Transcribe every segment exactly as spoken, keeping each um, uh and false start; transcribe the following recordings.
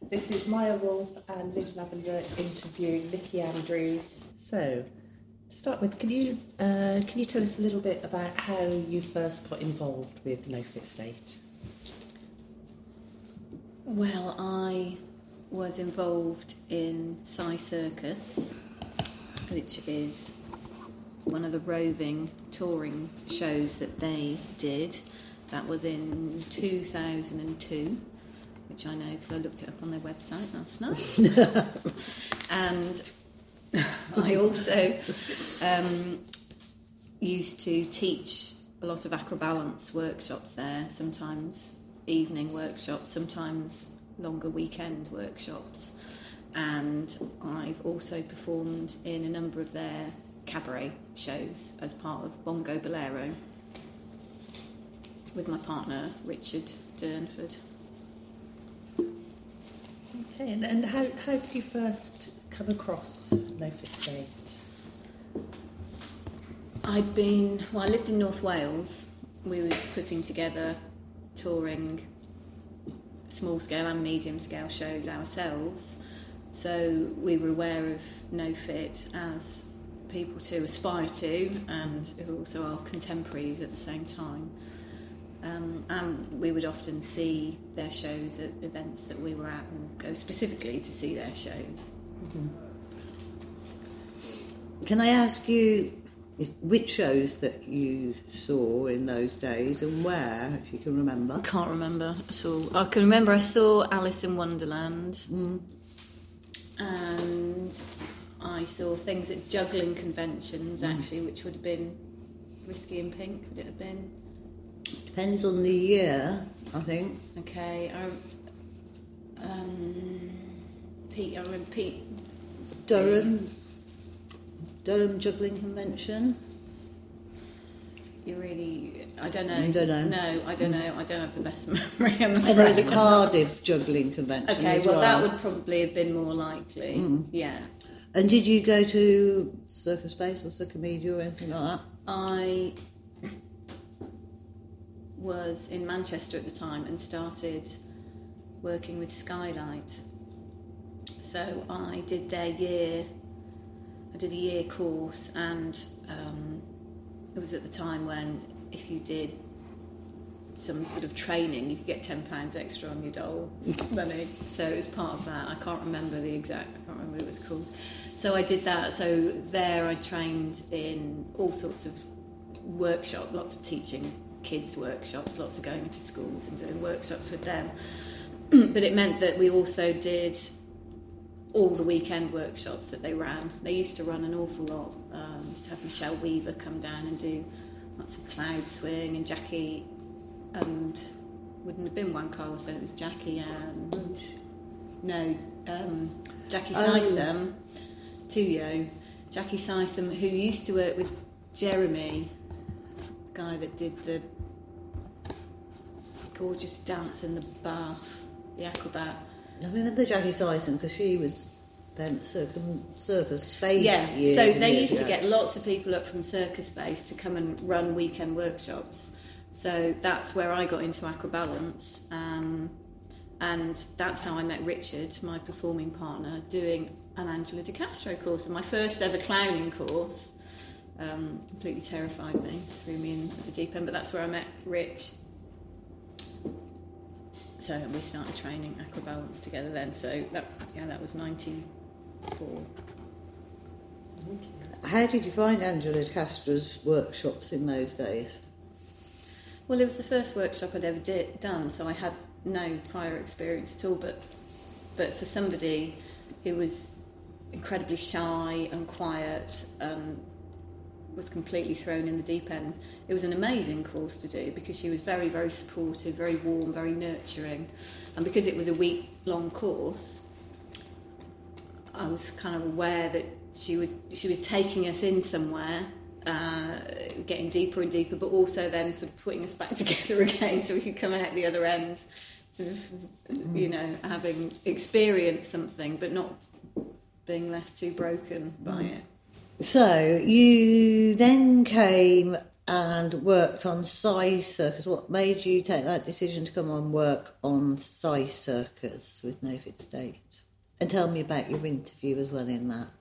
This is Maya Wolf and Liz Lavender interviewing Nikki Andrews. So, to start with, can you uh, can you tell us a little bit about how you first got involved with No Fit State? Well, I was involved in Psy Circus, which is one of the roving touring shows that they did. That was in two thousand two, which I know because I looked it up on their website last night. And I also um, used to teach a lot of acrobalance workshops there, sometimes evening workshops, sometimes longer weekend workshops. And I've also performed in a number of their cabaret shows as part of Bongo Bolero with my partner Richard Durnford. Okay, and, and how, how did you first come across No Fit State? I'd been, well, I lived in North Wales. We were putting together touring small scale and medium scale shows ourselves, so we were aware of No Fit as people to aspire to and who also are contemporaries at the same time. Um, and we would often see their shows at events that we were at and go specifically to see their shows. Mm-hmm. Can I ask you which shows that you saw in those days and where, if you can remember? I can't remember at all. I can remember I saw Alice in Wonderland, mm. and I saw things at juggling conventions, mm. actually, which would have been Risky and Pink, would it have been? Depends on the year, I think. Okay, I, um, Pete, I remember Pete. Durham, Durham Juggling Convention. You really, I don't know. You don't know? No, I don't know. I don't have the best memory. I'm and there was a Cardiff Juggling Convention. Okay, as well, well, that would probably have been more likely. Mm. Yeah. And did you go to Circus Space or Circumedia or anything like that? I was in Manchester at the time and started working with Skylight. So I did their year, I did a year course, and um, it was at the time when if you did some sort of training, you could get ten pounds extra on your dole money. So it was part of that. I can't remember the exact, I can't remember what it was called. So I did that. So there I trained in all sorts of workshop, lots of teaching kids workshops, lots of going into schools and doing workshops with them. But it meant that we also did all the weekend workshops that they ran. They used to run an awful lot. Um, used to have Michelle Weaver come down and do lots of cloud swing, and Jackie, and wouldn't have been Juan Carlos then, it was Jackie and no um, Jackie Sysom, oh. Tuyo, Jackie Sysom, who used to work with Jeremy, the guy that did the gorgeous dance in the bath, the acrobat. I remember Jackie Sysom because she was then at Circum, Circus Space. Yeah, years so and they years used ago. to get lots of people up from Circus Space to come and run weekend workshops. So that's where I got into acrobalance, um, and that's how I met Richard, my performing partner, doing an Angela De Castro course. And my first ever clowning course um, completely terrified me, threw me in at the deep end, but that's where I met Rich. So we started training acrobalance together then. So that, yeah, that was ninety-four. How did you find Angela De Castro's workshops in those days? Well, it was the first workshop I'd ever did, done, so I had no prior experience at all. But but for somebody who was incredibly shy and quiet, um, was completely thrown in the deep end, it was an amazing course to do because she was very, very supportive, very warm, very nurturing. And because it was a week-long course, I was kind of aware that she would she was taking us in somewhere, uh, getting deeper and deeper, but also then sort of putting us back together again so we could come out the other end, sort of, you know, having experienced something, but not being left too broken by it. So you then came and worked on Psy Circus. What made you take that decision to come and work on Psy Circus with No Fit State? And tell me about your interview as well in that.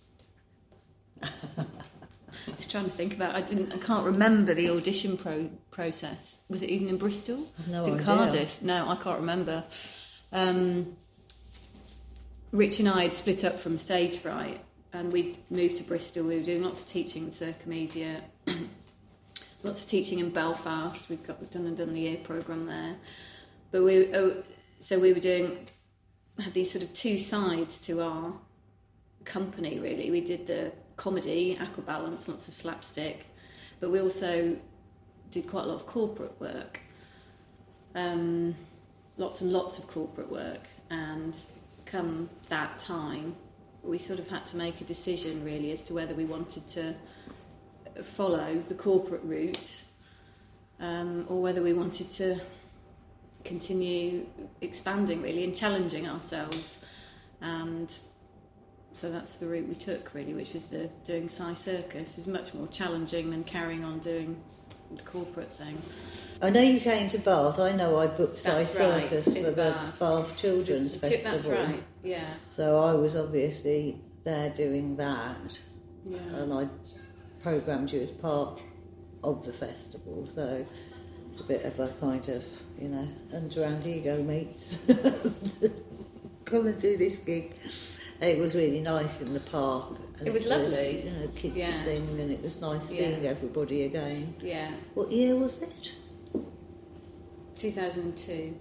I was trying to think about. I didn't. I can't remember the audition pro- process. Was it even in Bristol? No was it in idea. Cardiff? No, I can't remember. Um, Rich and I had split up from Stage Fright, and we moved to Bristol. We were doing lots of teaching in Circomedia, lots of teaching in Belfast. We've got we've done and done the year programme there, but we oh, so we were doing had these sort of two sides to our company. Really, we did the comedy, Aquabalance, lots of slapstick, but we also did quite a lot of corporate work, um, lots and lots of corporate work, and come that time we sort of had to make a decision really as to whether we wanted to follow the corporate route um, or whether we wanted to continue expanding really and challenging ourselves. And so that's the route we took, really, which was the doing Psy Circus. Is much more challenging than carrying on doing the corporate thing. I know you came to Bath. I know I booked Psy That's right, Circus in for the Bath. Bath Children's That's Festival. right, yeah. So I was obviously there doing that, Yeah. and I programmed you as part of the festival. So it's a bit of a kind of, you know, underhand ego mates. Come and do this gig. It was really nice in the park. And It was lovely. You know, kids Yeah. sing, and it was nice Yeah. seeing everybody again. Yeah, What year was it? two thousand two.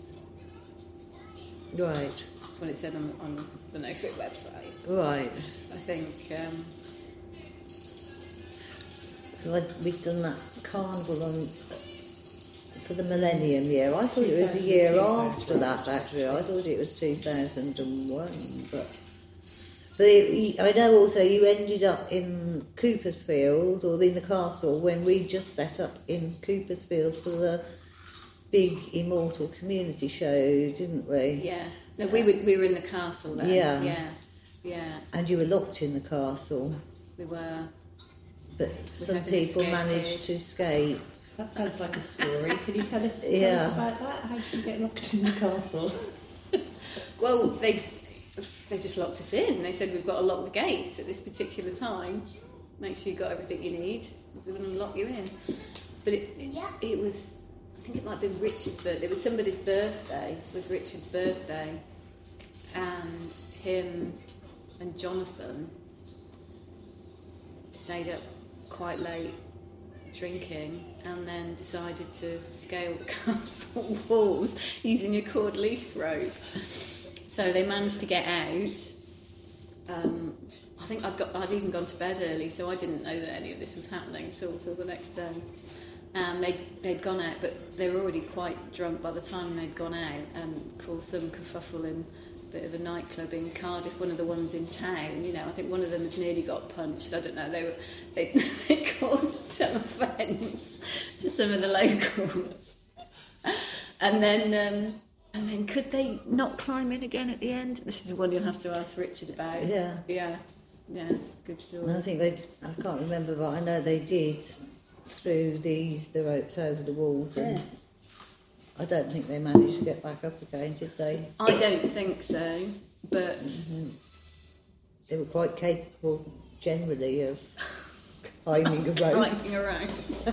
Right, That's what it said on, on the No Fit website. right. I think, um, So I, we've done that carnival on for the Millennium Year. I thought it was a year after that, actually. I thought it was two thousand one, but but it, I know also you ended up in Coopersfield or in the castle when we just set up in Coopersfield for the big Immortal Community Show, didn't we? yeah. No, we were we were in the castle then. Yeah. Yeah, yeah. And you were locked in the castle, We were. but We some had an people escape managed code. to escape. That sounds like a story. Can you tell us, tell Yeah. us about that? How did you get locked in the castle? Well, they they just locked us in. They said we've got to lock the gates at this particular time. Make sure you've got everything you need. We're going to lock you in. But it, it, it was, I think it might have been Richard's birthday. It was somebody's birthday. It was Richard's birthday. And him and Jonathan stayed up quite late drinking and then decided to scale the castle walls using a cord lease rope. So they managed to get out. Um, I think I'd got I'd even gone to bed early, so I didn't know that any of this was happening until till the next day. And they they'd gone out, but they were already quite drunk by the time they'd gone out, and caused some kerfuffle in a bit of a nightclub in Cardiff, one of the ones in town. You know, I think one of them had nearly got punched. I don't know. They were they, they caused some offence to some of the locals. And then um, and then could they not climb in again at the end? This is one you'll have to ask Richard about. Yeah. Yeah. Yeah. Good story. And I think they, I can't remember, but I know they did through these the ropes over the walls. And Yeah. I don't think they managed to get back up again, did they? I don't think so, but They were quite capable generally of climbing a rope. climbing around.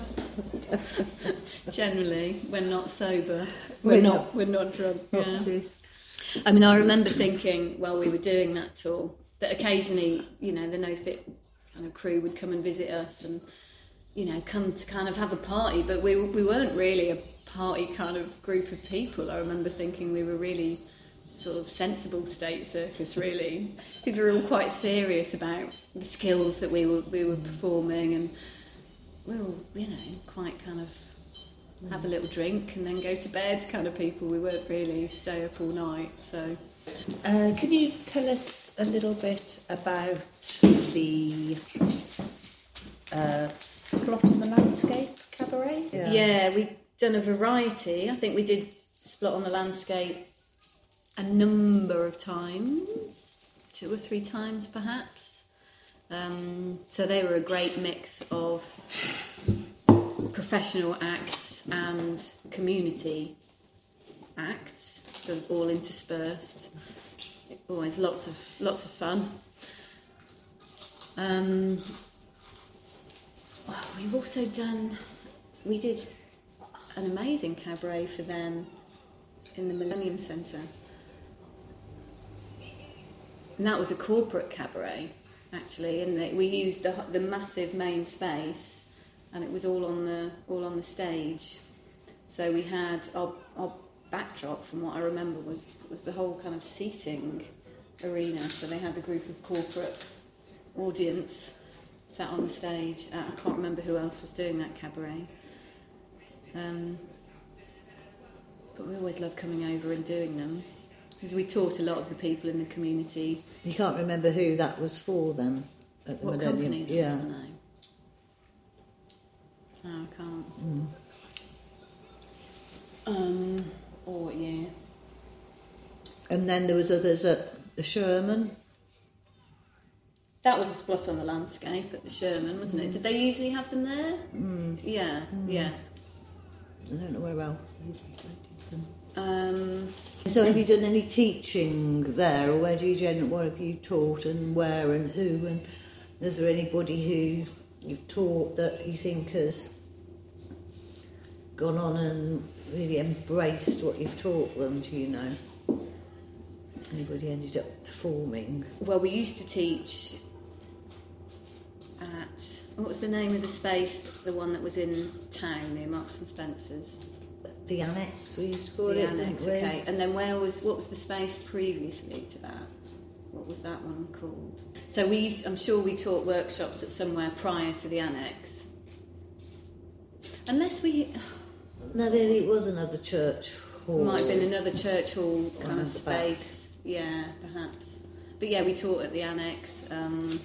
Generally, when not sober, We're we're not. not. We're not drunk. Not Yeah. this. I mean, I remember thinking while we were doing that tour that occasionally, you know, the No Fit kind of crew would come and visit us and, you know, come to kind of have a party, but we we weren't really a party kind of group of people. I remember thinking we were really sort of sensible State Circus, really, because we were all quite serious about the skills that we were we were performing, and we were, you know, quite kind of have a little drink and then go to bed kind of people. We weren't really stay up all night, so. Uh, can you tell us a little bit about the uh, Splot on the Landscape cabaret? Yeah. Yeah, we've done a variety. I think we did Splot on the Landscape a number of times, two or three times perhaps. Um, so they were a great mix of professional acts and community acts, sort of all interspersed. Always lots of lots of fun. Um, well, we've also done. We did an amazing cabaret for them in the Millennium Centre, and that was a corporate cabaret actually. And they, we used the the massive main space, and it was all on the all on the stage. So we had our our backdrop, from what I remember, was was the whole kind of seating arena. So they had the group of corporate audience sat on the stage. Uh, I can't remember who else was doing that cabaret. Um, but we always love coming over and doing them, because we taught a lot of the people in the community. You can't remember who that was for then? At the What Millennium? company? Yeah. No. No, I can't. Mm. Um, or what year? And then there was others at the Sherman. That was a spot on the landscape at the Sherman, wasn't it? Did they usually have them there? Mm. Yeah, Mm. yeah. I don't know where else they did them. Um, So have you done any teaching there, or where do you gen- what have you taught and where and who, and is there anybody who you've taught that you think has gone on and really embraced what you've taught them, do you know? Anybody ended up performing? well, we used to teach at, what was the name of the space, the one that was in town near Marks and Spencer's? The Annex, we used to call The it, Annex, didn't we? okay. And then where was, what was the space previously to that? What was that one called? So we used, I'm sure we taught workshops at somewhere prior to the Annex. Unless we... No, there it was another church hall. Might have been another church hall kind Around of the back. space. Yeah, perhaps. But yeah, we taught at the Annex. Um,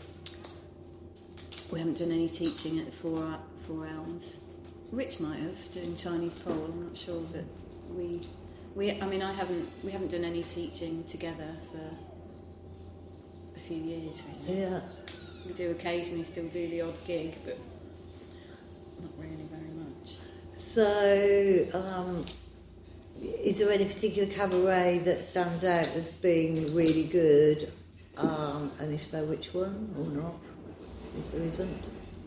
we haven't done any teaching at the Four, Four Elms. Rich might have, doing Chinese pole, I'm not sure, but we, we, I mean, I haven't, we haven't done any teaching together for a few years, really. Yeah. We do occasionally still do the odd gig, but not really very much. So, um, is there any particular cabaret that stands out as being really good? Um, and if so, which one or not? If there isn't.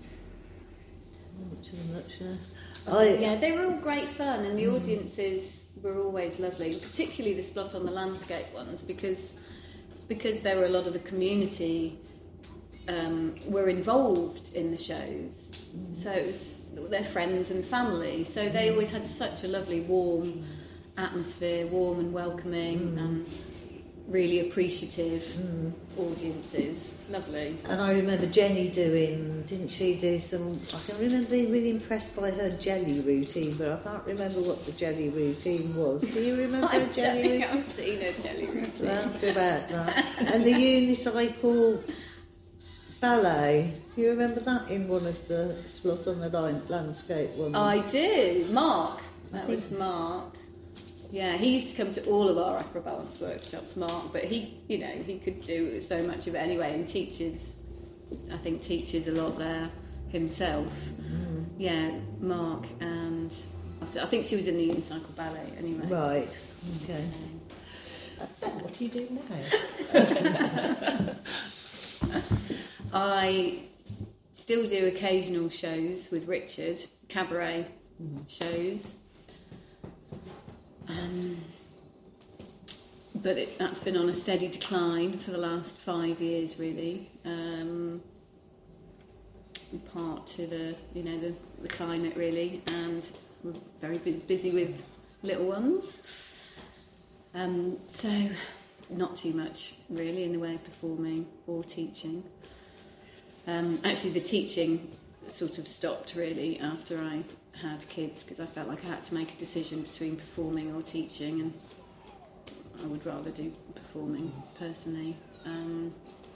Much of the muchness. I, Yeah, they were all great fun, and the audiences were always lovely, particularly the Spot on the Landscape ones, because because there were a lot of the community um, were involved in the shows. So it was their friends and family. So they always had such a lovely, warm atmosphere, warm and welcoming, and really appreciative audiences. Lovely. and I remember Jenny doing, didn't she do some, I can remember being really impressed by her jelly routine, but I can't remember what the jelly routine was. Do you remember I her don't jelly think routine? I've seen a jelly routine. That's about that. And the unicycle ballet, you remember that in one of the Spot on the line, Landscape ones? I do. Mark. I That think- was Mark. Yeah, he used to come to all of our acrobalance workshops, Mark, but he, you know, he could do so much of it anyway, and teaches, I think teaches a lot there himself. Mm. Yeah, Mark, and I think she was in the unicycle ballet anyway. Right, okay. So, what do you do now? I still do occasional shows with Richard, cabaret shows. Um, but it, that's been on a steady decline for the last five years, really. Um, in part to the, you know, the, the climate, really, and we're very bu- busy with little ones. Um, so, not too much, really, in the way of performing or teaching. Um, actually, the teaching sort of stopped, really, after I had kids, because I felt like I had to make a decision between performing or teaching, and I would rather do performing personally. Um,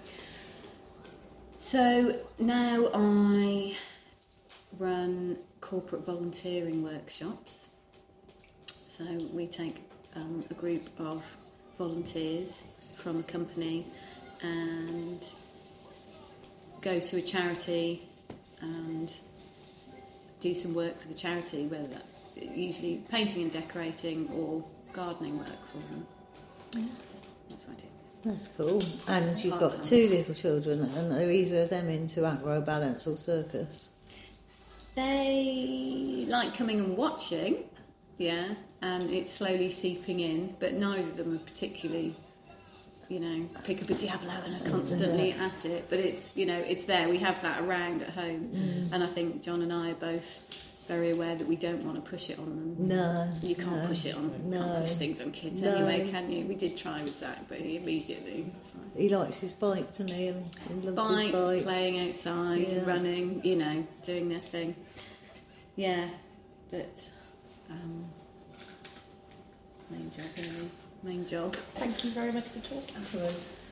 so now I run corporate volunteering workshops. So we take um, a group of volunteers from a company and go to a charity and do some work for the charity, whether that usually painting and decorating or gardening work for them. Yeah. That's what I do. That's cool. And you've got Part-time. two little children, and are either of them into acro, balance or circus? They like coming and watching, yeah, and it's slowly seeping in, but neither of them are particularly, you know, pick up a Diablo and are constantly at it, but it's, you know, it's there, we have that around at home, mm. and I think John and I are both very aware that we don't want to push it on them. No. You can't no, push it on them, no, you can't push things on kids no. anyway, can you? We did try with Zach, but he immediately... He likes his bike, doesn't he? And he loves Bike, his bike. playing outside, Yeah. running, you know, doing their thing. Yeah, but um, main job, really. Main job. Thank you very much for talking to us.